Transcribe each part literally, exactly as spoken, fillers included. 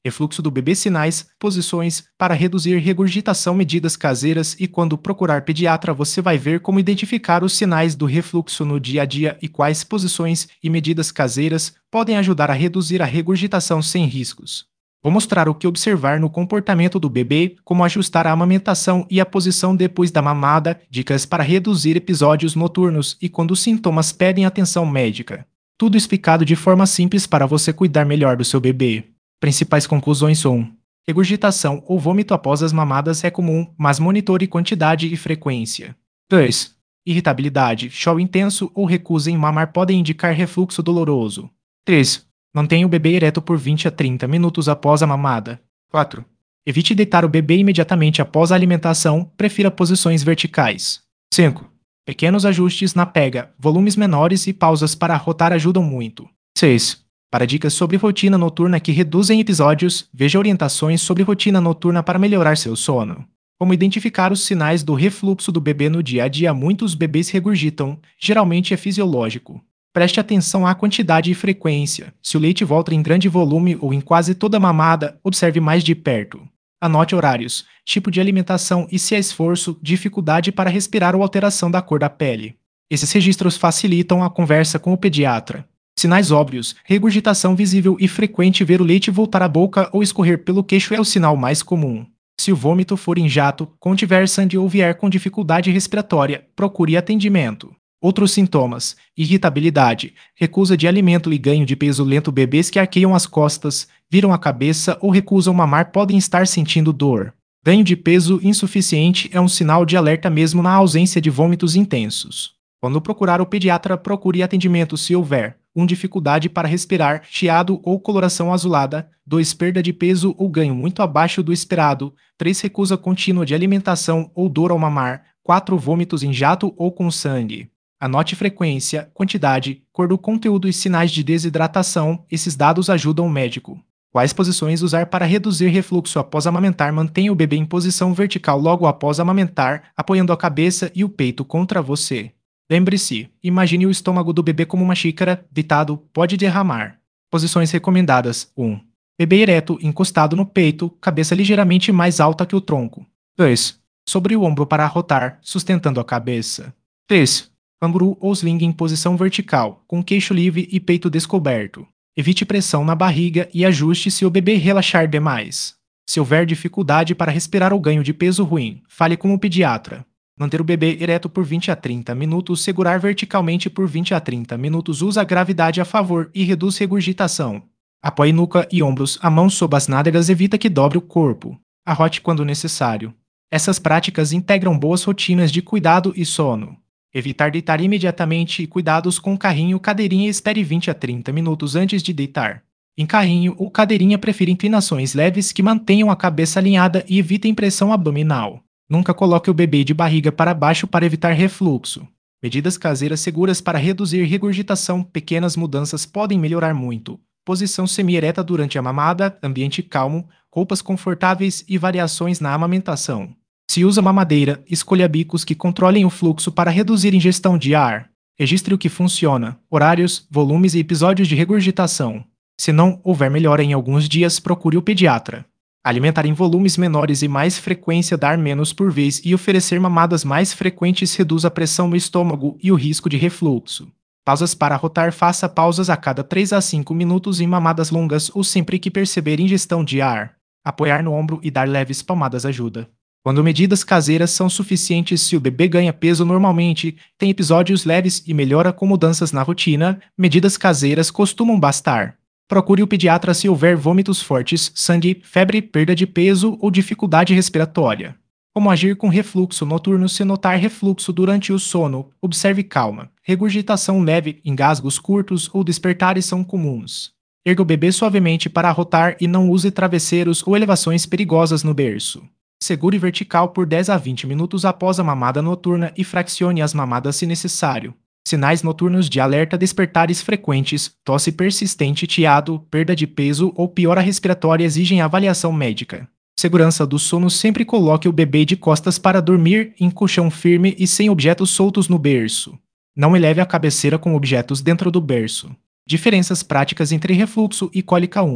Refluxo do bebê, sinais, posições, para reduzir regurgitação, medidas caseiras, e quando procurar pediatra você vai ver como identificar os sinais do refluxo no dia a dia e quais posições e medidas caseiras podem ajudar a reduzir a regurgitação sem riscos. Vou mostrar o que observar no comportamento do bebê, como ajustar a amamentação e a posição depois da mamada, dicas para reduzir episódios noturnos e quando os sintomas pedem atenção médica. Tudo explicado de forma simples para você cuidar melhor do seu bebê. Principais conclusões: um. Regurgitação ou vômito após as mamadas é comum, mas monitore quantidade e frequência. dois. Irritabilidade, choro intenso ou recusa em mamar podem indicar refluxo doloroso. três. Mantenha o bebê ereto por vinte a trinta minutos após a mamada. quatro. Evite deitar o bebê imediatamente após a alimentação, prefira posições verticais. cinco. Pequenos ajustes na pega, volumes menores e pausas para rotar ajudam muito. seis. Para dicas sobre rotina noturna que reduzem episódios, veja orientações sobre rotina noturna para melhorar seu sono. Como identificar os sinais do refluxo do bebê no dia a dia? Muitos bebês regurgitam, geralmente é fisiológico. Preste atenção à quantidade e frequência. Se o leite volta em grande volume ou em quase toda a mamada, observe mais de perto. Anote horários, tipo de alimentação e, se há esforço, dificuldade para respirar ou alteração da cor da pele. Esses registros facilitam a conversa com o pediatra. Sinais óbvios: regurgitação visível e frequente, ver o leite voltar à boca ou escorrer pelo queixo é o sinal mais comum. Se o vômito for em jato, contiver sangue ou vier com dificuldade respiratória, procure atendimento. Outros sintomas: irritabilidade, recusa de alimento e ganho de peso lento. Bebês que arqueiam as costas, viram a cabeça ou recusam mamar podem estar sentindo dor. Ganho de peso insuficiente é um sinal de alerta mesmo na ausência de vômitos intensos. Quando procurar o pediatra, procure atendimento se houver um dificuldade para respirar, chiado ou coloração azulada. dois. Perda de peso ou ganho muito abaixo do esperado. três. Recusa contínua de alimentação ou dor ao mamar. quatro. Vômitos em jato ou com sangue. Anote frequência, quantidade, cor do conteúdo e sinais de desidratação. Esses dados ajudam o médico. Quais posições usar para reduzir refluxo após amamentar? Mantenha o bebê em posição vertical logo após amamentar, apoiando a cabeça e o peito contra você. Lembre-se, imagine o estômago do bebê como uma xícara, ditado, pode derramar. Posições recomendadas: um. Bebê ereto, encostado no peito, cabeça ligeiramente mais alta que o tronco. dois. Sobre o ombro para arrotar, sustentando a cabeça. três. Canguru ou sling em posição vertical, com queixo livre e peito descoberto. Evite pressão na barriga e ajuste se o bebê relaxar demais. Se houver dificuldade para respirar ou ganho de peso ruim, fale com o pediatra. Manter o bebê ereto por vinte a trinta minutos, segurar verticalmente por vinte a trinta minutos, usa a gravidade a favor e reduz regurgitação. Apoie nuca e ombros, a mão sob as nádegas evita que dobre o corpo. Arrote quando necessário. Essas práticas integram boas rotinas de cuidado e sono. Evitar deitar imediatamente e cuidados com carrinho ou cadeirinha, espere vinte a trinta minutos antes de deitar. Em carrinho ou cadeirinha, prefira inclinações leves que mantenham a cabeça alinhada e evitem pressão abdominal. Nunca coloque o bebê de barriga para baixo para evitar refluxo. Medidas caseiras seguras para reduzir regurgitação. Pequenas mudanças podem melhorar muito. Posição semi-ereta durante a mamada, ambiente calmo, roupas confortáveis e variações na amamentação. Se usa mamadeira, escolha bicos que controlem o fluxo para reduzir ingestão de ar. Registre o que funciona, horários, volumes e episódios de regurgitação. Se não houver melhora em alguns dias, procure o pediatra. Alimentar em volumes menores e mais frequência, dar menos por vez e oferecer mamadas mais frequentes reduz a pressão no estômago e o risco de refluxo. Pausas para rotar: faça pausas a cada três a cinco minutos em mamadas longas ou sempre que perceber ingestão de ar. Apoiar no ombro e dar leves palmadas ajuda. Quando medidas caseiras são suficientes, se o bebê ganha peso normalmente, tem episódios leves e melhora com mudanças na rotina, medidas caseiras costumam bastar. Procure o pediatra se houver vômitos fortes, sangue, febre, perda de peso ou dificuldade respiratória. Como agir com refluxo noturno? Se notar refluxo durante o sono, observe calma. Regurgitação leve, engasgos curtos ou despertares são comuns. Erga o bebê suavemente para arrotar e não use travesseiros ou elevações perigosas no berço. Segure vertical por dez a vinte minutos após a mamada noturna e fraccione as mamadas se necessário. Sinais noturnos de alerta: despertares frequentes, tosse persistente, chiado, perda de peso ou piora respiratória exigem avaliação médica. Segurança do sono: sempre coloque o bebê de costas para dormir, em colchão firme e sem objetos soltos no berço. Não eleve a cabeceira com objetos dentro do berço. Diferenças práticas entre refluxo e cólica. um.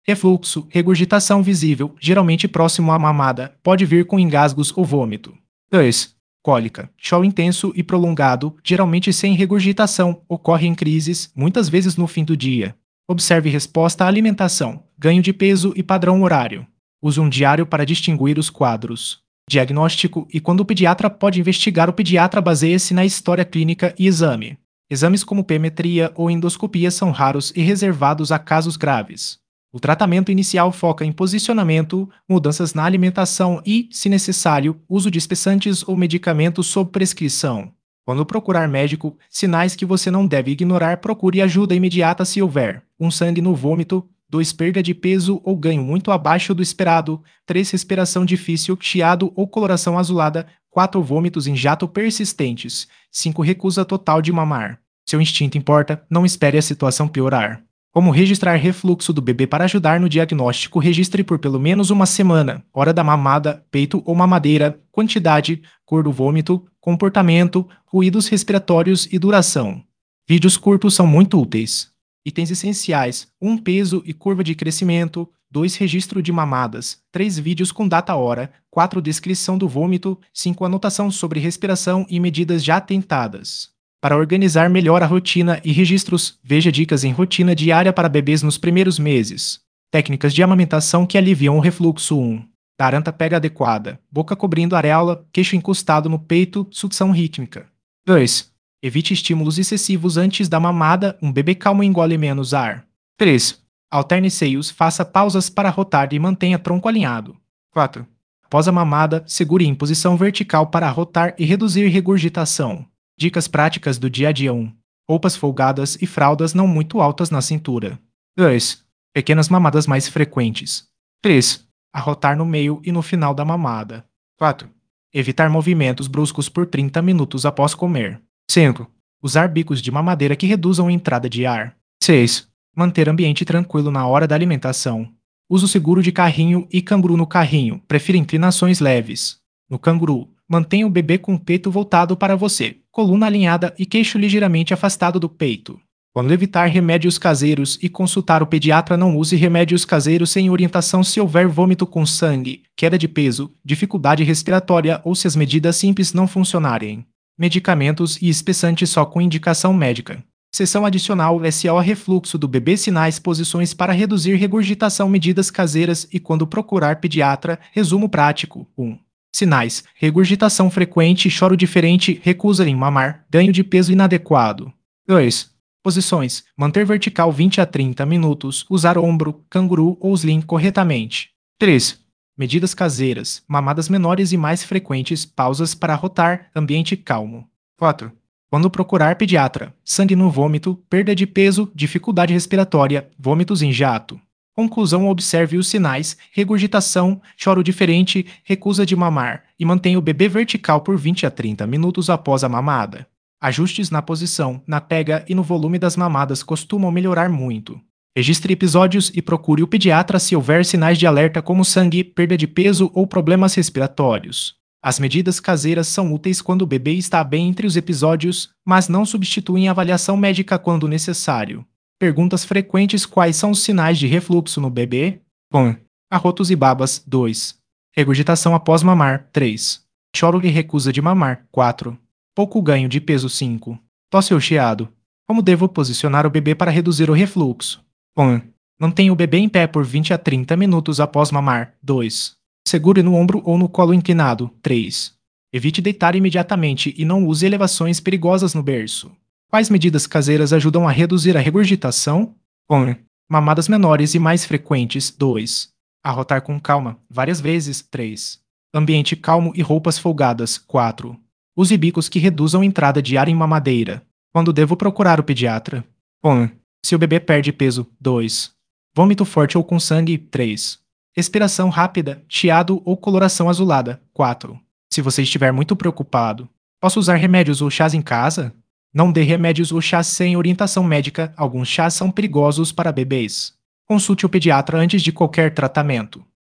Refluxo, regurgitação visível, geralmente próximo à mamada, pode vir com engasgos ou vômito. dois. Cólica, choro intenso e prolongado, geralmente sem regurgitação, ocorre em crises, muitas vezes no fim do dia. Observe resposta à alimentação, ganho de peso e padrão horário. Use um diário para distinguir os quadros. Diagnóstico e quando o pediatra pode investigar, o pediatra baseia-se na história clínica e exame. Exames como pemetria ou endoscopia são raros e reservados a casos graves. O tratamento inicial foca em posicionamento, mudanças na alimentação e, se necessário, uso de espessantes ou medicamentos sob prescrição. Quando procurar médico, sinais que você não deve ignorar, procure ajuda imediata se houver um sangue no vômito, dois perda de peso ou ganho muito abaixo do esperado, três respiração difícil, chiado ou coloração azulada, quatro vômitos em jato persistentes, cinco recusa total de mamar. Seu instinto importa, não espere a situação piorar. Como registrar refluxo do bebê para ajudar no diagnóstico? Registre por pelo menos uma semana, hora da mamada, peito ou mamadeira, quantidade, cor do vômito, comportamento, ruídos respiratórios e duração. Vídeos curtos são muito úteis. Itens essenciais: um peso e curva de crescimento, dois registro de mamadas, três vídeos com data-hora, quatro descrição do vômito, cinco anotação sobre respiração e medidas já tentadas. Para organizar melhor a rotina e registros, veja dicas em rotina diária para bebês nos primeiros meses. Técnicas de amamentação que aliviam o refluxo. um. Garanta pega adequada, boca cobrindo a areola, queixo encostado no peito, sucção rítmica. dois. Evite estímulos excessivos antes da mamada, um bebê calmo engole menos ar. três. Alterne seios, faça pausas para rotar e mantenha tronco alinhado. quatro. Após a mamada, segure em posição vertical para rotar e reduzir regurgitação. Dicas práticas do dia a dia. um. Roupas folgadas e fraldas não muito altas na cintura. dois. Pequenas mamadas mais frequentes. três. Arrotar no meio e no final da mamada. quatro. Evitar movimentos bruscos por trinta minutos após comer. cinco. Usar bicos de mamadeira que reduzam a entrada de ar. seis. Manter ambiente tranquilo na hora da alimentação. Uso seguro de carrinho e canguru no carrinho. Prefira inclinações leves. No canguru, mantenha o bebê com o peito voltado para você, coluna alinhada e queixo ligeiramente afastado do peito. Quando evitar remédios caseiros e consultar o pediatra, não use remédios caseiros sem orientação se houver vômito com sangue, queda de peso, dificuldade respiratória ou se as medidas simples não funcionarem. Medicamentos e espessantes só com indicação médica. Seção adicional S O refluxo do bebê, sinais, posições para reduzir regurgitação, medidas caseiras e quando procurar pediatra. Resumo prático. um. Sinais: regurgitação frequente, choro diferente, recusa em mamar, ganho de peso inadequado. dois. Posições: manter vertical vinte a trinta minutos, usar ombro, canguru ou sling corretamente. três. Medidas caseiras: mamadas menores e mais frequentes, pausas para rotar, ambiente calmo. quatro. Quando procurar pediatra: sangue no vômito, perda de peso, dificuldade respiratória, vômitos em jato. Conclusão: observe os sinais: regurgitação, choro diferente, recusa de mamar e mantenha o bebê vertical por vinte a trinta minutos após a mamada. Ajustes na posição, na pega e no volume das mamadas costumam melhorar muito. Registre episódios e procure o pediatra se houver sinais de alerta como sangue, perda de peso ou problemas respiratórios. As medidas caseiras são úteis quando o bebê está bem entre os episódios, mas não substituem avaliação médica quando necessário. Perguntas frequentes: quais são os sinais de refluxo no bebê? um. Arrotos e babas. dois. Regurgitação após mamar. três. Choro e recusa de mamar. quatro. Pouco ganho de peso. cinco. Tosse ou chiado. Como devo posicionar o bebê para reduzir o refluxo? um. Mantenha o bebê em pé por vinte a trinta minutos após mamar. dois. Segure no ombro ou no colo inclinado. três. Evite deitar imediatamente e não use elevações perigosas no berço. Quais medidas caseiras ajudam a reduzir a regurgitação? um. Mamadas menores e mais frequentes. dois. Arrotar com calma, várias vezes. três. Ambiente calmo e roupas folgadas. quatro. Use bicos que reduzam a entrada de ar em mamadeira. Quando devo procurar o pediatra? um. Se o bebê perde peso. dois. Vômito forte ou com sangue. três. Respiração rápida, chiado ou coloração azulada. quatro. Se você estiver muito preocupado, posso usar remédios ou chás em casa? Não dê remédios ou chás sem orientação médica. Alguns chás são perigosos para bebês. Consulte o pediatra antes de qualquer tratamento.